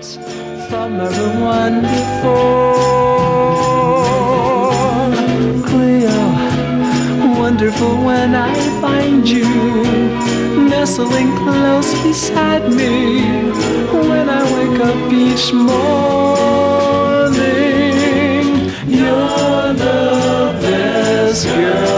from everyone before. Cleo, wonderful when I find you nestling close beside me when I wake up each morning. You're the best girl